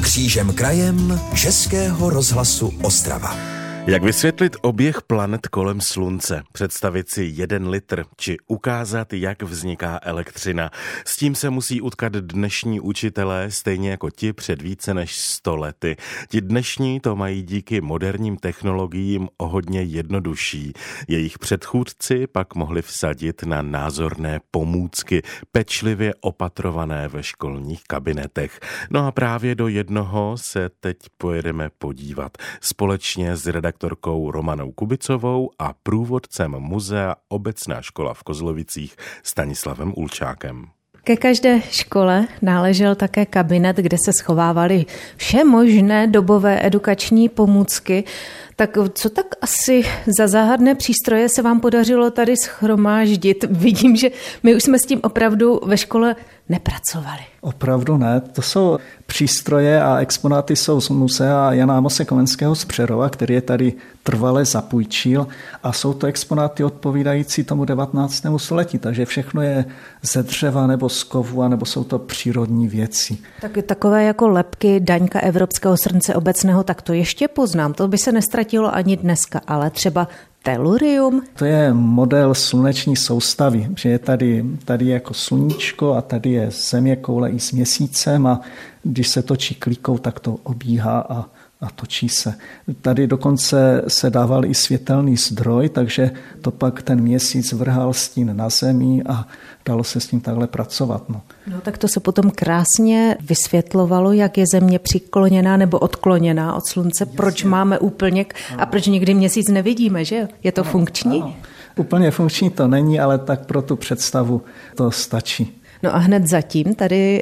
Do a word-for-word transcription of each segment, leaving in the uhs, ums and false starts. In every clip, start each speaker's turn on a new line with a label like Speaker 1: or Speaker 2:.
Speaker 1: Křížem krajem Českého rozhlasu Ostrava.
Speaker 2: Jak vysvětlit oběh planet kolem Slunce, představit si jeden litr, či ukázat, jak vzniká elektřina. S tím se musí utkat dnešní učitelé, stejně jako ti před více než sto lety. Ti dnešní to mají díky moderním technologiím o hodně jednodušší. Jejich předchůdci pak mohli vsadit na názorné pomůcky, pečlivě opatrované ve školních kabinetech. No a právě do jednoho se teď pojedeme podívat. Společně s redaktorkou Romanou Kubicovou a průvodcem muzea Obecná škola v Kozlovicích Stanislavem Ulčákem.
Speaker 3: Ke každé škole náležel také kabinet, kde se schovávaly vše možné dobové edukační pomůcky. Tak co tak asi za záhadné přístroje se vám podařilo tady shromáždit? Vidím, že my už jsme s tím opravdu ve škole nepracovali.
Speaker 4: Opravdu ne. To jsou přístroje a exponáty jsou z muzea Jana Amose Komenského z Přerova, který je tady trvale zapůjčil, a jsou to exponáty odpovídající tomu devatenáctému století, takže všechno je ze dřeva nebo z kovu, nebo jsou to přírodní věci.
Speaker 3: Tak takové jako lebky Daňka Evropského srdce obecného, tak to ještě poznám, to by se nestratilo ani dneska, ale třeba telurium?
Speaker 4: To je model sluneční soustavy, že je tady, tady jako sluníčko a tady je země koule i s měsícem, a když se točí klíkou, tak to obíhá a, a točí se. Tady dokonce se dával i světelný zdroj, takže to pak ten měsíc vrhal stín na zemi a dalo se s tím takhle pracovat. No.
Speaker 3: No tak to se potom krásně vysvětlovalo, jak je země přikloněná nebo odkloněná od slunce, jasně, proč máme úplněk a proč někdy měsíc nevidíme, že? Je to ano, funkční? Ano.
Speaker 4: Úplně funkční to není, ale tak pro tu představu to stačí.
Speaker 3: No a hned zatím tady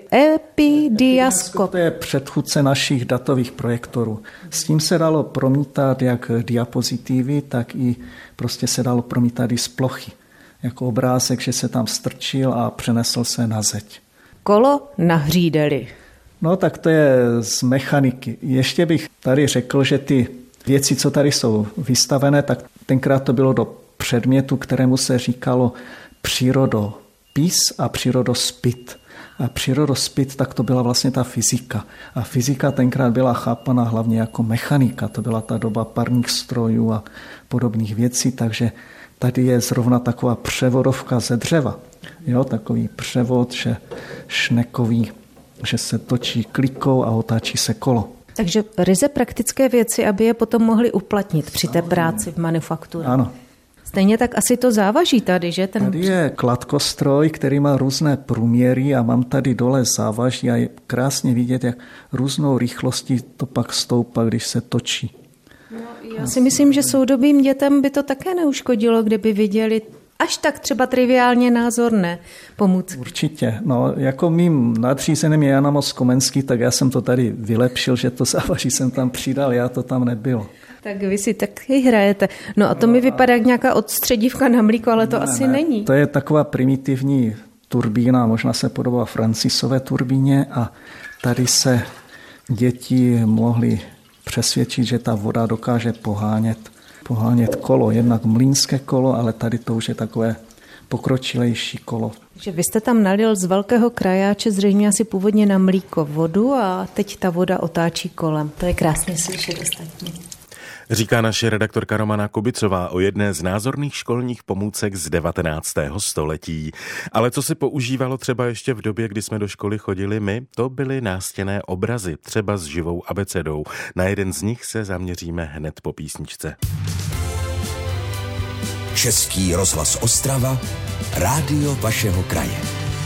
Speaker 3: epidiaskop.
Speaker 4: To je předchůdce našich datových projektorů. S tím se dalo promítat jak diapozitivy, tak i prostě se dalo promítat i z plochy. Jako obrázek, že se tam strčil a přenesl se na zeď.
Speaker 3: Kolo na hřídeli.
Speaker 4: No tak to je z mechaniky. Ještě bych tady řekl, že ty věci, co tady jsou vystavené, tak tenkrát to bylo do předmětu, kterému se říkalo přírodopis a přírodospit. A přírodospit, tak to byla vlastně ta fyzika. A fyzika tenkrát byla chápaná hlavně jako mechanika. To byla ta doba parních strojů a podobných věcí, takže tady je zrovna taková převodovka ze dřeva. Jo, takový převod, že šnekový, že se točí klikou a otáčí se kolo.
Speaker 3: Takže ryze praktické věci, aby je potom mohli uplatnit při té práci v manufaktuře.
Speaker 4: Ano.
Speaker 3: Stejně tak asi to závaží tady, že? Ten...
Speaker 4: Tady je kladkostroj, který má různé průměry a mám tady dole závaží a je krásně vidět, jak různou rychlostí to pak stoupá, když se točí.
Speaker 3: No, já si myslím, že soudobým dětem by to také neuškodilo, kdyby viděli až tak třeba triviálně názorné pomůcky.
Speaker 4: Určitě. No, jako mým nadřízeným je Jan Amos Komenský, tak já jsem to tady vylepšil, že to závaží jsem tam přidal, já to tam nebylo.
Speaker 3: Tak vy si taky hrajete. No a to no, mi vypadá jak nějaká odstředívka na mlíko, ale to ne, asi
Speaker 4: ne.
Speaker 3: není.
Speaker 4: To je taková primitivní turbína, možná se podobá Francisové turbíně, a tady se děti mohly přesvědčit, že ta voda dokáže pohánět, pohánět kolo. Jednak mlýnské kolo, ale tady to už je takové pokročilejší kolo.
Speaker 3: Že vy jste tam nalil z velkého krajáče zřejmě asi původně na mlíko vodu a teď ta voda otáčí kolem. To je krásně slyšet ostatní.
Speaker 2: Říká naše redaktorka Romana Kubicová o jedné z názorných školních pomůcek z devatenáctého století. Ale co se používalo třeba ještě v době, kdy jsme do školy chodili my, to byly nástěnné obrazy, třeba s živou abecedou. Na jeden z nich se zaměříme hned po písničce.
Speaker 1: Český rozhlas Ostrava, rádio vašeho kraje.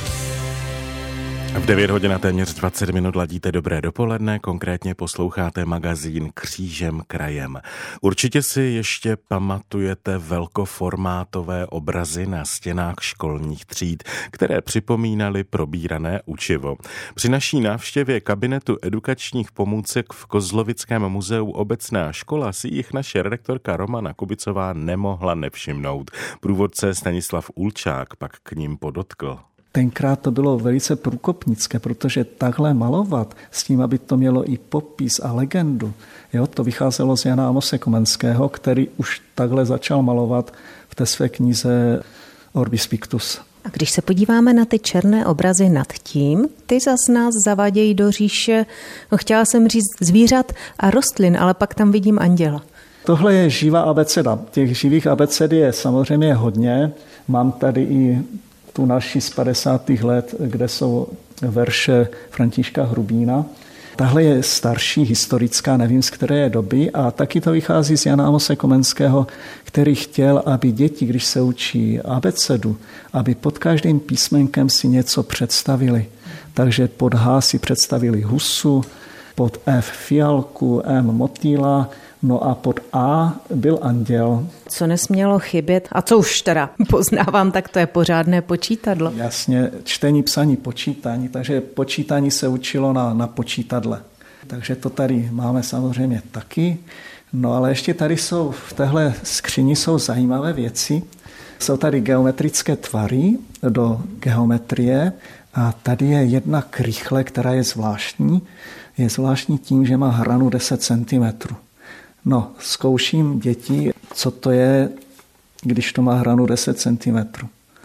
Speaker 2: V devět hodin a téměř dvacet minut ladíte Dobré dopoledne, konkrétně posloucháte magazín Křížem krajem. Určitě si ještě pamatujete velkoformátové obrazy na stěnách školních tříd, které připomínaly probírané učivo. Při naší návštěvě kabinetu edukačních pomůcek v Kozlovickém muzeu Obecná škola si jich naše redaktorka Romana Kubicová nemohla nevšimnout. Průvodce Stanislav Ulčák pak k ním podotkl.
Speaker 4: Tenkrát to bylo velice průkopnické, protože takhle malovat s tím, aby to mělo i popis a legendu. Jo, to vycházelo z Jana Amose Komenského, který už takhle začal malovat v té své knize Orbis Pictus.
Speaker 3: A když se podíváme na ty černé obrazy nad tím, ty zas nás zavádějí do říše, no chtěla jsem říct zvířat a rostlin, ale pak tam vidím anděla.
Speaker 4: Tohle je živá abeceda. Těch živých abeced je samozřejmě hodně. Mám tady i tu naši z padesátých let, kde jsou verše Františka Hrubína. Tahle je starší, historická, nevím z které je doby, a taky to vychází z Jana Amose Komenského, který chtěl, aby děti, když se učí abecedu, aby pod každým písmenkem si něco představili. Takže pod H si představili husu, pod F fialku, M motýla, no a pod A byl anděl.
Speaker 3: Co nesmělo chybět, a co už teda poznávám, tak to je pořádné počítadlo.
Speaker 4: Jasně, čtení, psaní, počítání, takže počítání se učilo na, na počítadle. Takže to tady máme samozřejmě taky. No ale ještě tady jsou, v téhle skříni jsou zajímavé věci. Jsou tady geometrické tvary do geometrie a tady je jedna krychle, která je zvláštní. Je zvláštní tím, že má hranu deset centimetrů. No, zkouším děti, co to je, když to má hranu deset centimetrů.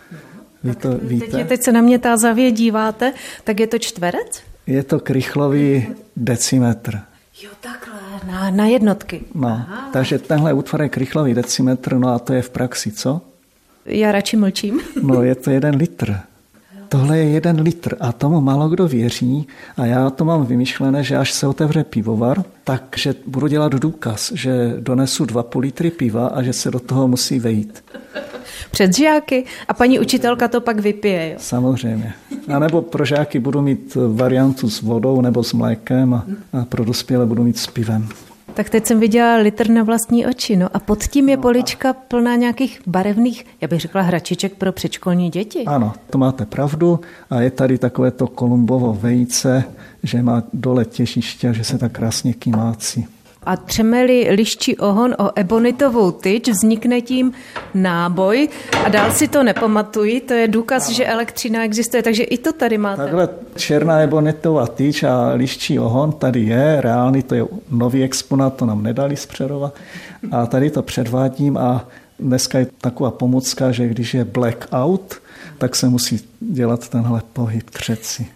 Speaker 4: Vy to víte?
Speaker 3: Teď, teď se na mě tázavě díváte, tak je to čtverec?
Speaker 4: Je to krychlový decimetr.
Speaker 3: Jo, takhle, na, na jednotky.
Speaker 4: No, takže tenhle útvar je krychlový decimetr, no a to je v praxi, co?
Speaker 3: Já radši mlčím.
Speaker 4: No, je to jeden litr. Tohle je jeden litr a tomu málo kdo věří a já to mám vymyšlené, že až se otevře pivovar, takže budu dělat důkaz, že donesu dva půl litry piva a že se do toho musí vejít.
Speaker 3: Před žáky a paní učitelka to pak vypije, jo?
Speaker 4: Samozřejmě. A nebo pro žáky budu mít variantu s vodou nebo s mlékem a, a pro dospělé budu mít s pivem.
Speaker 3: Tak teď jsem viděla litr na vlastní oči, no a pod tím je polička plná nějakých barevných, já bych řekla, hračiček pro předškolní děti.
Speaker 4: Ano, to máte pravdu a je tady takové to Kolumbovo vejce, že má dole těžiště a že se tak krásně kymácí.
Speaker 3: A třeme-li liščí ohon o ebonitovou tyč, vznikne tím náboj a dál si to nepamatuji, to je důkaz, že elektřina existuje, takže i to tady máte.
Speaker 4: Takhle černá ebonitová tyč a liščí ohon tady je, reálný, to je nový exponát, to nám nedali z Přerova a tady to předvádím a dneska je taková pomůcka, že když je blackout, tak se musí dělat tenhle pohyb třeci.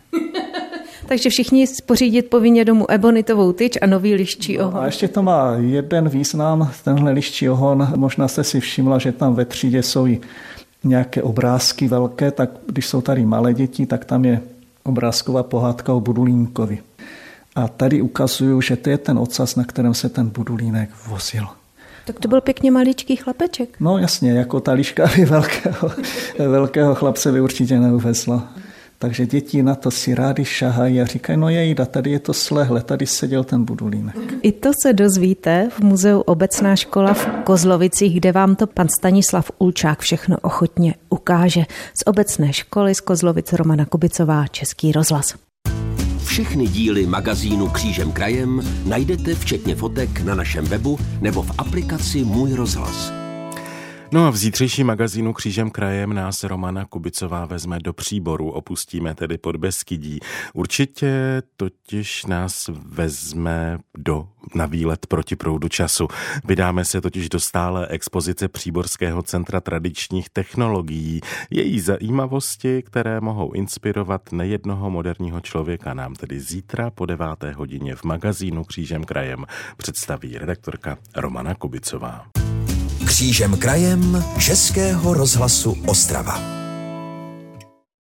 Speaker 3: Takže všichni pořídit povinně domů ebonitovou tyč a nový liščí ohon.
Speaker 4: No a ještě to má jeden význam, tenhle liščí ohon. Možná jste si všimla, že tam ve třídě jsou i nějaké obrázky velké, tak když jsou tady malé děti, tak tam je obrázková pohádka o Budulínkovi. A tady ukazuju, že to je ten ocas, na kterém se ten Budulínek vozil.
Speaker 3: Tak to byl pěkně maličký chlapeček.
Speaker 4: No jasně, jako ta liška by velkého, velkého chlapce by určitě neuvezla. Takže děti na to si rádi šahají a říkají, no jejda, tady je to slehle, tady seděl ten Budulínek.
Speaker 3: I to se dozvíte v muzeu Obecná škola v Kozlovicích, kde vám to pan Stanislav Ulčák všechno ochotně ukáže. Z Obecné školy z Kozlovic Romana Kubicová, Český rozhlas.
Speaker 1: Všechny díly magazínu Křížem krajem najdete včetně fotek na našem webu nebo v aplikaci Můj rozhlas.
Speaker 2: No a v zítřejším magazínu Křížem krajem nás Romana Kubicová vezme do Příboru, opustíme tedy Podbeskydí. Určitě totiž nás vezme do, na výlet proti proudu času. Vydáme se totiž do stálé expozice Příborského centra tradičních technologií. Její zajímavosti, které mohou inspirovat nejednoho moderního člověka, nám tedy zítra po deváté hodině v magazínu Křížem krajem představí redaktorka Romana Kubicová.
Speaker 1: Křížem krajem Českého rozhlasu Ostrava.